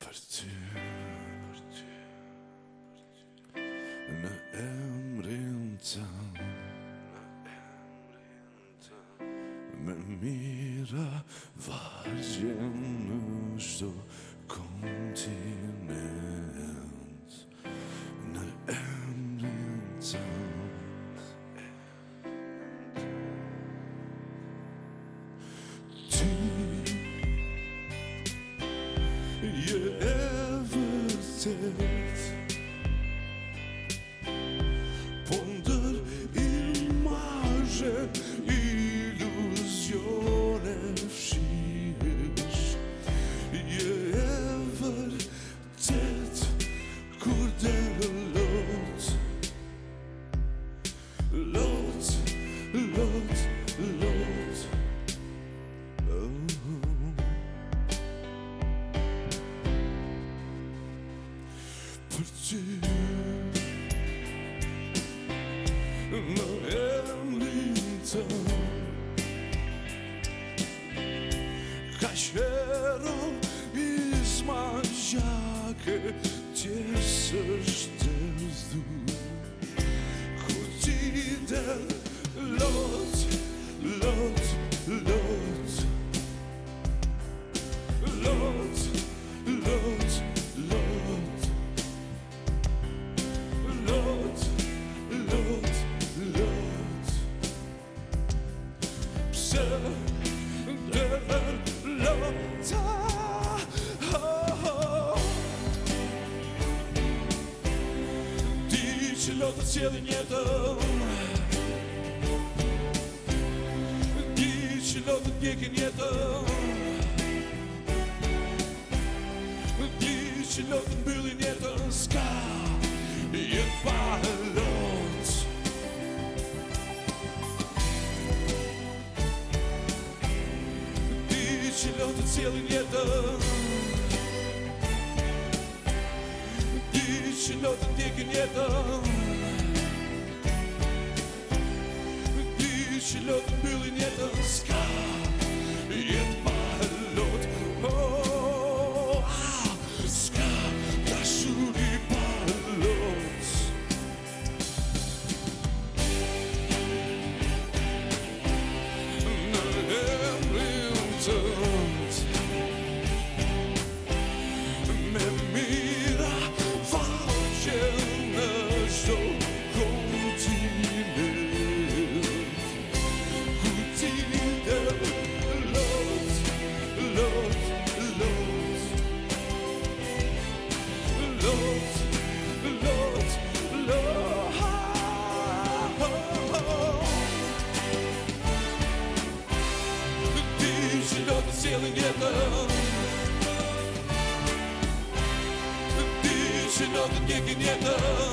Për ty, në emrin tënd, me mira vargjen në çdo kontinent, në emrin tënd. Ty je e vërtet, po ndër imazhe, iluzione fshihesh. Je e vërtet kur del lot, lot, lot, lot. Për ty, në emrin tënd, kaq heroizma gjake t'jesësh derdhu. Kur ti del lot, lot, lot, lot, lot, lot. Lot, lot, lot. Pse del lota? Di që lotët sjellin jetën, di që lotët ndjekin jetën, di që lotët mbyllin jetën. S'ka jetë pa lot, di që lotët sjellin jetën, di që lotët ndjekin jetën, di që lotët mbyllin jetën. S'ka jetë pa lot, s'ka dashuri pa lot. Në emrin tënd, me mira vargjen në çdo kontinent, ku ti del lot, lot, lot, lot, lot, lot. Di që lotët sjellin jetën, di që lotët ndjekin jetën,